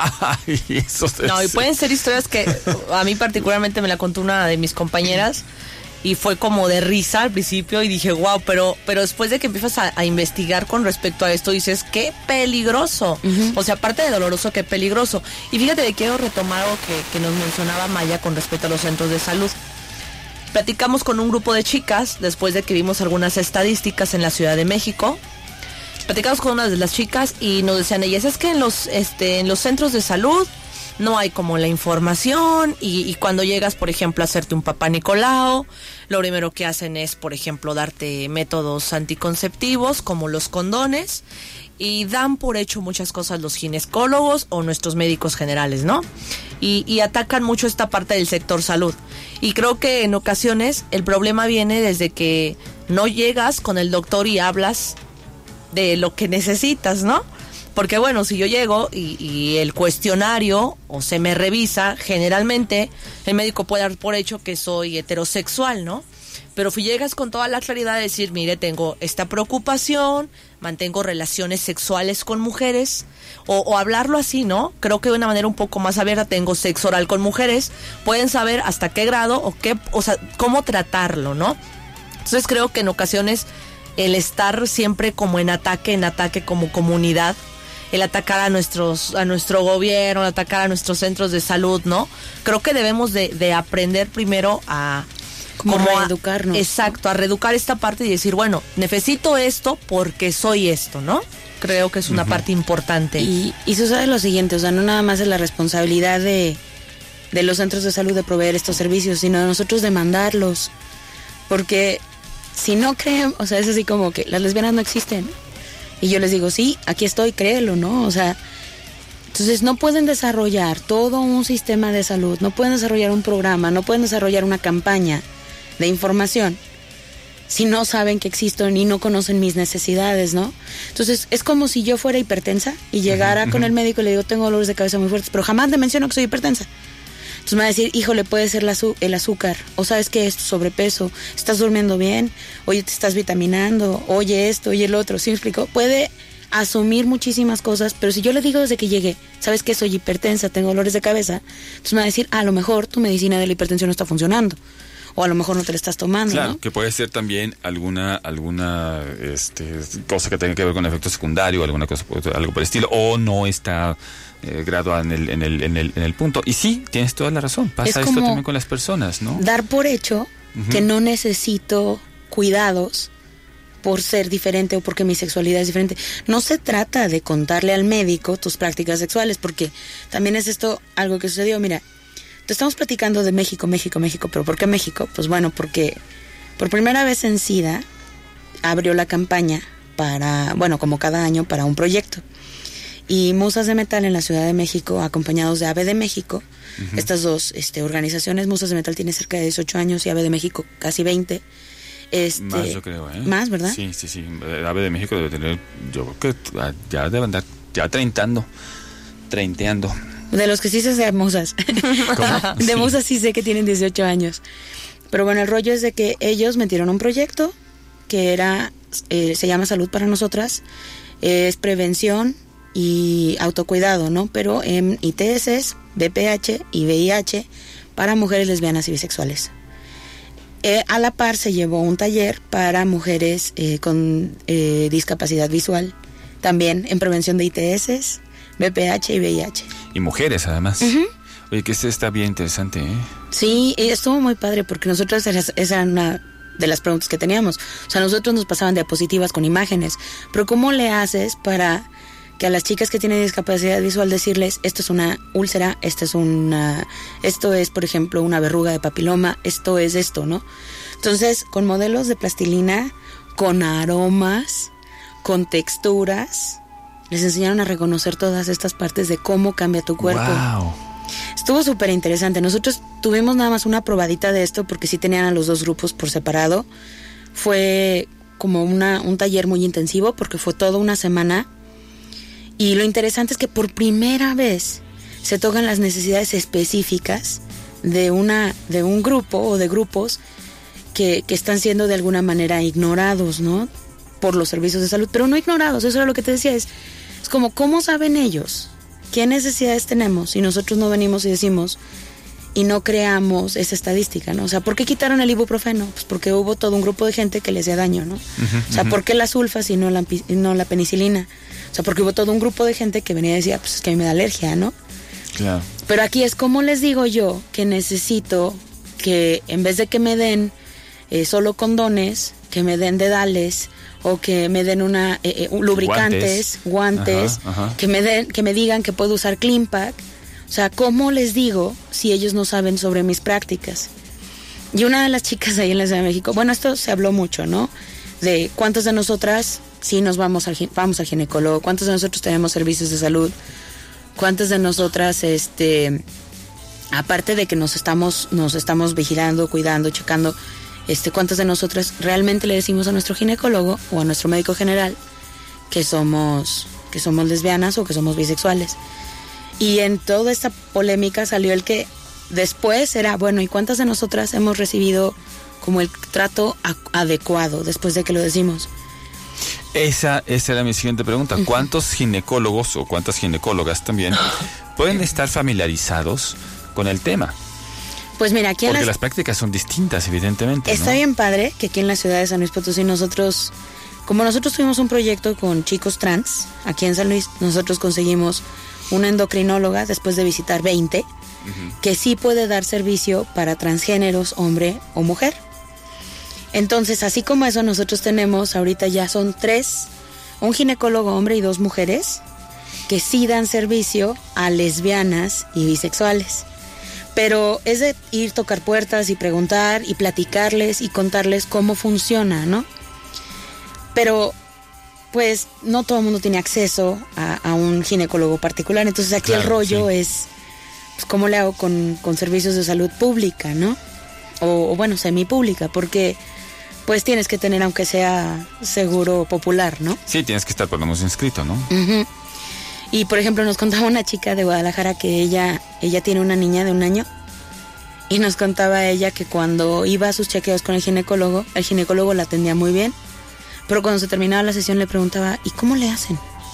Eso es... No, y pueden ser historias que a mí particularmente me la contó una de mis compañeras y fue como de risa al principio y dije, wow, pero, pero después de que empiezas a, a investigar con respecto a esto, dices, qué peligroso. Uh-huh. O sea, aparte de doloroso, qué peligroso. Y fíjate, quiero retomar algo que, que nos mencionaba Maya con respecto a los centros de salud. Platicamos con un grupo de chicas, después de que vimos algunas estadísticas en la Ciudad de México. Platicamos con una de las chicas y nos decían ellas, es que en los, este, en los centros de salud no hay como la información y, y cuando llegas, por ejemplo, a hacerte un papá Nicolau, lo primero que hacen es, por ejemplo, darte métodos anticonceptivos como los condones y dan por hecho muchas cosas los ginecólogos o nuestros médicos generales, ¿no? Y, y atacan mucho esta parte del sector salud. Y creo que en ocasiones el problema viene desde que no llegas con el doctor y hablas de lo que necesitas, ¿no? Porque bueno, si yo llego y, y el cuestionario o se me revisa, generalmente el médico puede dar por hecho que soy heterosexual, ¿no? Pero si llegas con toda la claridad de decir, mire, tengo esta preocupación, mantengo relaciones sexuales con mujeres, o, o hablarlo así, ¿no? Creo que de una manera un poco más abierta, tengo sexo oral con mujeres, pueden saber hasta qué grado o qué, o sea, cómo tratarlo, ¿no? Entonces creo que en ocasiones el estar siempre como en ataque, en ataque como comunidad, el atacar a nuestros, a nuestro gobierno, el atacar a nuestros centros de salud, ¿no? Creo que debemos de, de aprender primero a como, como reeducarnos. A, exacto, a reeducar esta parte y decir, bueno, necesito esto porque soy esto, ¿no? Creo que es una uh-huh. parte importante. Y, y sucede lo siguiente, o sea, no nada más es la responsabilidad de, de los centros de salud de proveer estos servicios, sino de nosotros demandarlos. Porque si no creen, o sea, es así como que las lesbianas no existen. Y yo les digo, sí, aquí estoy, créelo, ¿no? O sea, entonces no pueden desarrollar todo un sistema de salud, no pueden desarrollar un programa, no pueden desarrollar una campaña de información si no saben que existo y no conocen mis necesidades, ¿no? Entonces es como si yo fuera hipertensa y llegara uh-huh, con uh-huh. el médico y le digo, tengo dolores de cabeza muy fuertes, pero jamás le menciono que soy hipertensa. Entonces me va a decir, híjole, puede ser la azu- el azúcar, o sabes que es tu sobrepeso, estás durmiendo bien, oye, te estás vitaminando, oye esto, oye el otro, ¿sí me explico? Puede asumir muchísimas cosas, pero si yo le digo desde que llegué, sabes que soy hipertensa, tengo dolores de cabeza, entonces me va a decir, ah, a lo mejor tu medicina de la hipertensión no está funcionando, o a lo mejor no te la estás tomando. Claro, ¿no? que puede ser también alguna alguna este, cosa que tenga que ver con efecto secundario, alguna cosa, algo por el estilo, o no está eh, graduada en el, en, el, en, el, en el punto. Y sí, tienes toda la razón, pasa esto también con las personas, ¿no? Dar por hecho uh-huh. que no necesito cuidados por ser diferente o porque mi sexualidad es diferente. No se trata de contarle al médico tus prácticas sexuales, porque también es esto algo que sucedió. Mira, te estamos platicando de México, México, México, pero ¿por qué México? Pues bueno, porque por primera vez en SIDA abrió la campaña para, bueno, como cada año, para un proyecto. Y Musas de Metal en la Ciudad de México, acompañados de AVE de México, uh-huh. estas dos este, organizaciones, Musas de Metal tiene cerca de dieciocho años y AVE de México casi veinte. Este, más yo creo, ¿eh? Más, ¿verdad? Sí, sí, sí. AVE de México debe tener, yo creo que ya debe andar, ya treintando, treinteando. De los que sí sé de Musas. ¿Cómo? De sí. Musas sí sé que tienen dieciocho años. Pero bueno, el rollo es de que ellos metieron un proyecto que era, eh, se llama Salud para Nosotras, eh, es prevención y autocuidado, ¿no? Pero en I T S, V P H y V I H para mujeres lesbianas y bisexuales. Eh, a la par se llevó un taller para mujeres eh, con eh, discapacidad visual, también en prevención de I T S, V P H y V I H. Y mujeres además. Uh-huh. Oye, que este está bien interesante, ¿eh? Sí, estuvo muy padre porque nosotros, esa era una de las preguntas que teníamos. O sea, nosotros nos pasaban diapositivas con imágenes, pero ¿cómo le haces para que a las chicas que tienen discapacidad visual decirles, esto es una úlcera, esto es una, esto es, por ejemplo, una verruga de papiloma, esto es esto, ¿no? Entonces, con modelos de plastilina, con aromas, con texturas, les enseñaron a reconocer todas estas partes de cómo cambia tu cuerpo. Wow. Estuvo súper interesante. Nosotros tuvimos nada más una probadita de esto porque sí tenían a los dos grupos por separado. Fue como una, un taller muy intensivo porque fue toda una semana. Y lo interesante es que por primera vez se tocan las necesidades específicas de una de un grupo o de grupos que, que están siendo de alguna manera ignorados, ¿no? Por los servicios de salud, pero no ignorados, eso era lo que te decía, es, es como, ¿cómo saben ellos qué necesidades tenemos? Y nosotros no venimos y decimos y no creamos esa estadística, ¿no? O sea, ¿por qué quitaron el ibuprofeno? Pues porque hubo todo un grupo de gente que le hacía daño, ¿no? Uh-huh, o sea, uh-huh. ¿por qué las sulfas y no la, no la penicilina? O sea, porque hubo todo un grupo de gente que venía y decía, pues es que a mí me da alergia, ¿no? Claro. Pero aquí es como les digo yo que necesito que en vez de que me den eh, solo condones, que me den dedales o que me den una eh, eh, lubricantes, guantes, guantes ajá, ajá. que me den, que me digan que puedo usar Cleanpack. O sea, ¿cómo les digo si ellos no saben sobre mis prácticas? Y una de las chicas ahí en la Ciudad de México, bueno, esto se habló mucho, ¿no? De cuántas de nosotras sí nos vamos al, vamos al ginecólogo, cuántos de nosotros tenemos servicios de salud, cuántas de nosotras, este, aparte de que nos estamos, nos estamos vigilando, cuidando, checando, este, cuántas de nosotras realmente le decimos a nuestro ginecólogo o a nuestro médico general que somos, que somos lesbianas o que somos bisexuales. Y en toda esta polémica salió el que después era, bueno, ¿y cuántas de nosotras hemos recibido como el trato a- adecuado después de que lo decimos? Esa, esa era mi siguiente pregunta. ¿Cuántos ginecólogos o cuántas ginecólogas también pueden estar familiarizados con el tema? Pues mira, aquí en Porque las... las prácticas son distintas, evidentemente, Está ¿no? bien padre que aquí en la ciudad de San Luis Potosí nosotros, como nosotros tuvimos un proyecto con chicos trans, aquí en San Luis, nosotros conseguimos una endocrinóloga después de visitar veinte, uh-huh. que sí puede dar servicio para transgéneros, hombre o mujer. Entonces, así como eso, nosotros tenemos, ahorita ya son tres, un ginecólogo hombre y dos mujeres, que sí dan servicio a lesbianas y bisexuales. Pero es de ir, tocar puertas y preguntar y platicarles y contarles cómo funciona, ¿no? Pero, pues, no todo el mundo tiene acceso a, a un ginecólogo particular. Entonces, aquí claro, el rollo sí. es, pues, ¿cómo le hago con, con servicios de salud pública, no? O, o bueno, semipública, porque... pues tienes que tener aunque sea seguro popular, ¿no? Sí, tienes que estar por lo menos inscrito, ¿no? Uh-huh. Y por ejemplo nos contaba una chica de Guadalajara que ella, ella tiene una niña de un año y nos contaba ella que cuando iba a sus chequeos con el ginecólogo, el ginecólogo la atendía muy bien, pero cuando se terminaba la sesión le preguntaba, ¿y cómo le hacen?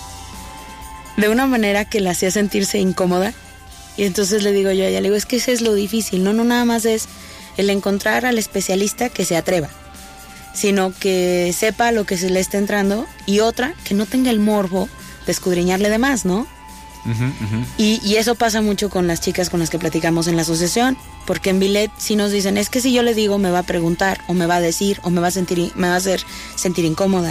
de una manera que la hacía sentirse incómoda. Y entonces le digo yo a ella, le digo, es que ese es lo difícil, no, no nada más es el encontrar al especialista que se atreva, sino que sepa lo que se le está entrando, y otra, que no tenga el morbo de escudriñarle de más, ¿no? Uh-huh, uh-huh. Y, y eso pasa mucho con las chicas con las que platicamos en la asociación, porque en Bilet sí nos dicen, es que si yo le digo me va a preguntar, o me va a decir, o me va a sentir, me va a hacer sentir incómoda.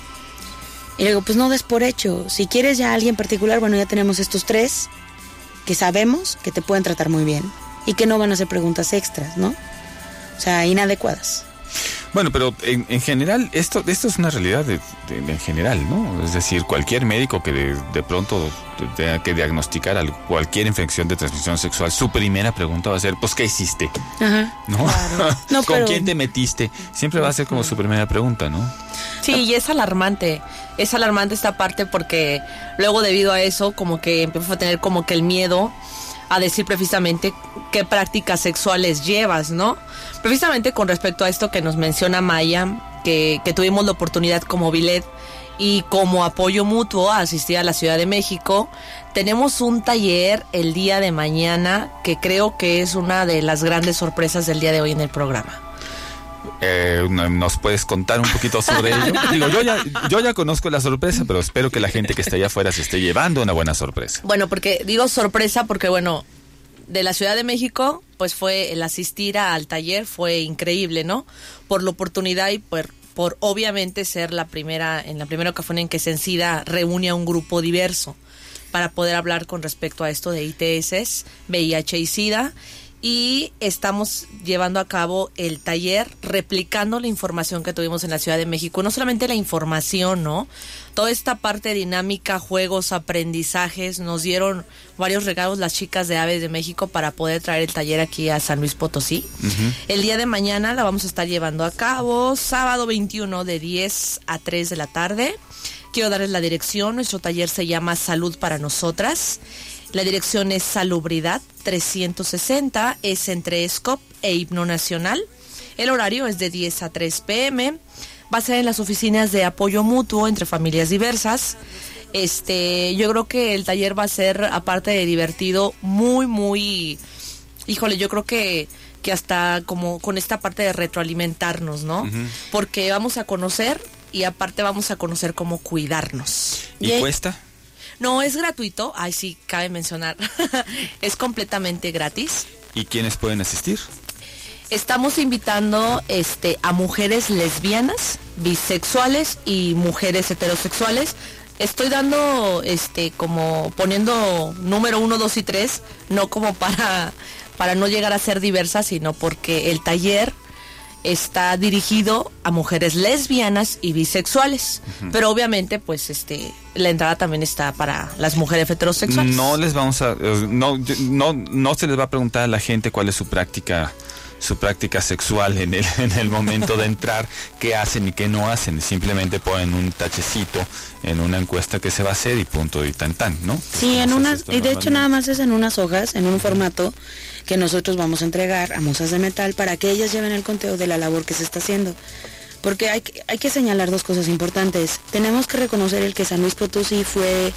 Y le digo, pues no des por hecho, si quieres ya a alguien particular, bueno, ya tenemos estos tres que sabemos que te pueden tratar muy bien y que no van a hacer preguntas extras, ¿no? O sea, inadecuadas. Bueno, pero en, en general, esto esto es una realidad de, de, de en general, ¿no? Es decir, cualquier médico que de, de pronto tenga que diagnosticar algo, cualquier infección de transmisión sexual, su primera pregunta va a ser, pues, ¿qué hiciste? Ajá. ¿No? Claro. No, ¿Con pero... quién te metiste? Siempre va a ser como su primera pregunta, ¿no? Sí, y es alarmante, es alarmante esta parte porque luego debido a eso como que empiezo a tener como que el miedo a decir precisamente qué prácticas sexuales llevas, ¿no? Precisamente con respecto a esto que nos menciona Maya, que, que tuvimos la oportunidad como Bilet y como apoyo mutuo a asistir a la Ciudad de México, tenemos un taller el día de mañana que creo que es una de las grandes sorpresas del día de hoy en el programa. Eh, ¿Nos puedes contar un poquito sobre ello? Digo, yo ya, yo ya conozco la sorpresa, pero espero que la gente que está allá afuera se esté llevando una buena sorpresa. Bueno, porque digo sorpresa porque, bueno, de la Ciudad de México, pues fue el asistir al taller, fue increíble, ¿no? Por la oportunidad y por, por obviamente ser la primera, en la primera ocasión en que Sencida reúne a un grupo diverso para poder hablar con respecto a esto de I T S, V I H y SIDA. Y estamos llevando a cabo el taller replicando la información que tuvimos en la Ciudad de México. No solamente la información, ¿no? Toda esta parte dinámica, juegos, aprendizajes. Nos dieron varios regalos las chicas de Aves de México para poder traer el taller aquí a San Luis Potosí. Uh-huh. El día de mañana la vamos a estar llevando a cabo, sábado veintiuno de diez a tres de la tarde. Quiero darles la dirección. Nuestro taller se llama Salud para Nosotras. La dirección es Salubridad trescientos sesenta, es entre ESCOP e Himno Nacional. El horario es de diez a tres pm. Va a ser en las oficinas de apoyo mutuo entre familias diversas. Este, yo creo que el taller va a ser, aparte de divertido, muy, muy... Híjole, yo creo que, que hasta como con esta parte de retroalimentarnos, ¿no? Uh-huh. Porque vamos a conocer y aparte vamos a conocer cómo cuidarnos. ¿Y, ¿Y cuesta? No, es gratuito. Ay, sí, cabe mencionar. Es completamente gratis. ¿Y quiénes pueden asistir? Estamos invitando este, a mujeres lesbianas, bisexuales y mujeres heterosexuales. Estoy dando, este, como poniendo número uno, dos y tres, no como para, para no llegar a ser diversas, sino porque el taller está dirigido a mujeres lesbianas y bisexuales, uh-huh. Pero obviamente pues este la entrada también está para las mujeres heterosexuales. No les vamos a no no no se les va a preguntar a la gente cuál es su práctica su práctica sexual en el en el momento de entrar, qué hacen y qué no hacen, simplemente ponen un tachecito en una encuesta que se va a hacer y punto y tan tan, ¿no? Sí, en unas y de hecho nada más es en unas hojas, en un formato que nosotros vamos a entregar a Musas de Metal para que ellas lleven el conteo de la labor que se está haciendo. Porque hay, hay que señalar dos cosas importantes. Tenemos que reconocer el que San Luis Potosí fue,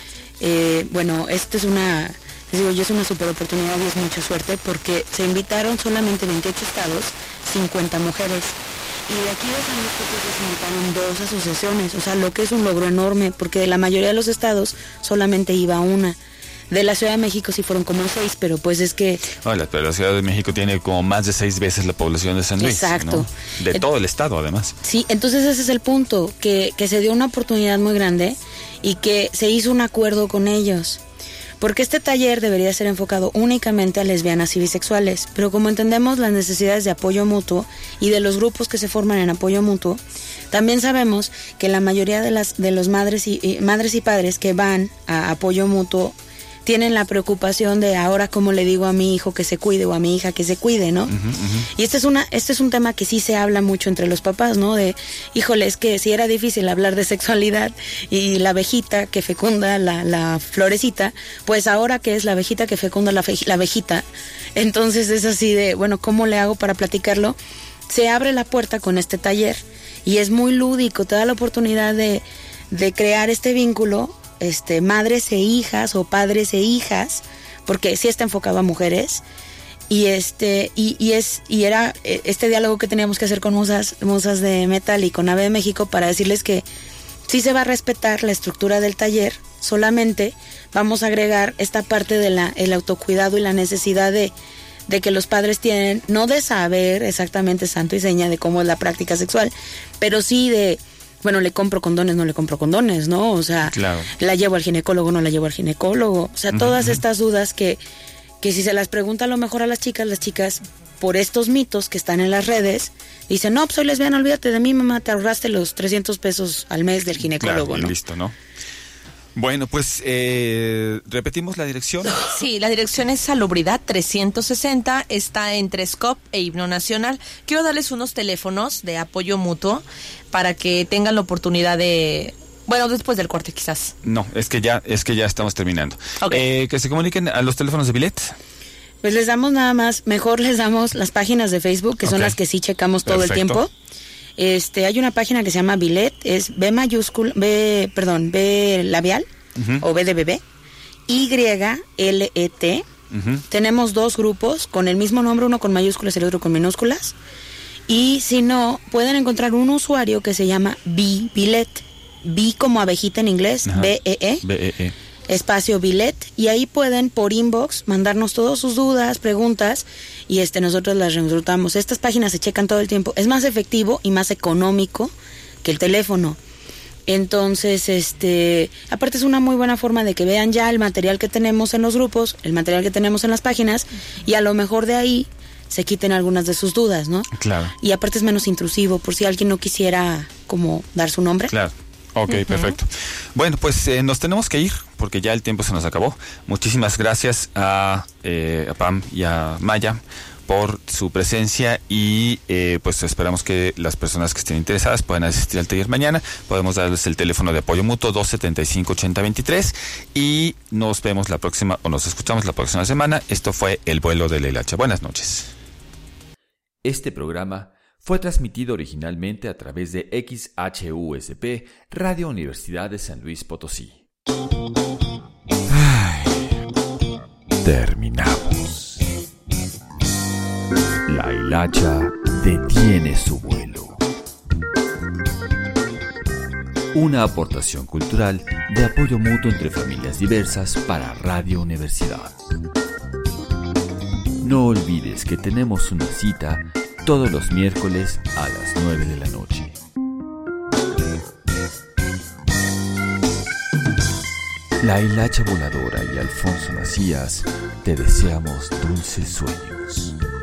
eh, bueno, esto es una, les digo yo, es una super oportunidad y es mucha suerte porque se invitaron solamente veintiocho estados, cincuenta mujeres. Y de aquí de San Luis Potosí se invitaron dos asociaciones, o sea, lo que es un logro enorme porque de la mayoría de los estados solamente iba una. De la Ciudad de México sí fueron como seis, pero pues es que... Hola, pero la Ciudad de México tiene como más de seis veces la población de San Luis. Exacto. ¿No? De el, todo el estado, además. Sí, entonces ese es el punto, que, que se dio una oportunidad muy grande y que se hizo un acuerdo con ellos. Porque este taller debería ser enfocado únicamente a lesbianas y bisexuales, pero como entendemos las necesidades de apoyo mutuo y de los grupos que se forman en apoyo mutuo, también sabemos que la mayoría de las de los madres y, y madres y padres que van a apoyo mutuo tienen la preocupación de ahora cómo le digo a mi hijo que se cuide o a mi hija que se cuide, ¿no? Uh-huh, uh-huh. Y este es una este es un tema que sí se habla mucho entre los papás, ¿no? De, híjole, es que si era difícil hablar de sexualidad y la abejita que fecunda la, la florecita, pues ahora que es la abejita que fecunda la, fe, la abejita, entonces es así de, bueno, ¿cómo le hago para platicarlo? Se abre la puerta con este taller y es muy lúdico, te da la oportunidad de, de crear este vínculo este, madres e hijas o padres e hijas, porque sí está enfocado a mujeres. Y este y, y es y era este diálogo que teníamos que hacer con musas, musas de metal y con Ave de México para decirles que sí se va a respetar la estructura del taller, solamente vamos a agregar esta parte de la el autocuidado y la necesidad de, de que los padres tienen, no de saber exactamente santo y seña de cómo es la práctica sexual, pero sí de, bueno, le compro condones, no le compro condones, ¿no? O sea, claro. La llevo al ginecólogo, no la llevo al ginecólogo. O sea, uh-huh, todas uh-huh. estas dudas que que si se las pregunta a lo mejor a las chicas, las chicas, por estos mitos que están en las redes, dicen, no, pues soy lesbiana, olvídate de mí, mamá, te ahorraste los trescientos pesos al mes del ginecólogo, claro, y ¿no? listo, ¿no? Bueno, pues, eh, ¿repetimos la dirección? Sí, la dirección es Salubridad trescientos sesenta, está entre S C O P e Himno Nacional. Quiero darles unos teléfonos de apoyo mutuo para que tengan la oportunidad de... Bueno, después del corte quizás. No, es que ya, es que ya estamos terminando. Okay. Eh, que se comuniquen a los teléfonos de Bilet. Pues les damos nada más, mejor les damos las páginas de Facebook, que okay. son las que sí checamos todo Perfecto. el tiempo. Este, hay una página que se llama Bilet, es B mayúscula, B, perdón, B labial, uh-huh. o B de bebé, Y L E T. Uh-huh. Tenemos dos grupos con el mismo nombre, uno con mayúsculas y el otro con minúsculas. Y si no, pueden encontrar un usuario que se llama B Bilet. B como abejita en inglés, B E E, B E E, espacio Bilet, y ahí pueden por inbox mandarnos todas sus dudas, preguntas, y este nosotros las resultamos. Estas páginas se checan todo el tiempo, es más efectivo y más económico que el teléfono. Entonces, este, aparte es una muy buena forma de que vean ya el material que tenemos en los grupos, el material que tenemos en las páginas, y a lo mejor de ahí se quiten algunas de sus dudas, ¿no? Claro. Y aparte es menos intrusivo, por si alguien no quisiera como dar su nombre. Claro. Ok, uh-huh. perfecto. Bueno, pues eh, nos tenemos que ir porque ya el tiempo se nos acabó. Muchísimas gracias a, eh, a Pam y a Maya por su presencia y eh, pues esperamos que las personas que estén interesadas puedan asistir al taller mañana. Podemos darles el teléfono de apoyo mutuo dos setenta y cinco, ochenta veintitrés y nos vemos la próxima o nos escuchamos la próxima semana. Esto fue El Vuelo de la Hilacha. Buenas noches. Este programa fue transmitido originalmente a través de X H U S P, Radio Universidad de San Luis Potosí. Ay, terminamos. La hilacha detiene su vuelo. Una aportación cultural de apoyo mutuo entre familias diversas para Radio Universidad. No olvides que tenemos una cita todos los miércoles a las nueve de la noche. La hilacha voladora y Alfonso Macías te deseamos dulces sueños.